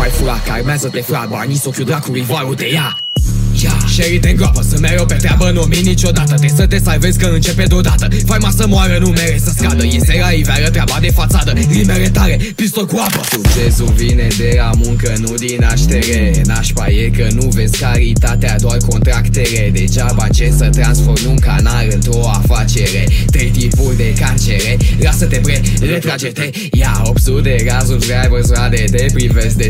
mai fura, că armează-te frat, banii s-o chiu dracului, varul te ia. Sherry te îngroapă, sunt mereu pe treabă, nu mi niciodată. Trebuie să te salvezi că începe deodată. Faima să moară, nu mere să scadă. Iese la iveală, treaba de fațadă. Rimere tare, pistol cu apă. Succesul vine de la muncă, nu din naștere. Nașpa e că nu vezi caritatea, doar contractere. Degeaba încerci să transformi un canal într-o afacere. 3 tipuri de cancere, lasă-te bre, retrage-te. Ia 800 de gazuri, drivers, rade, te privesc de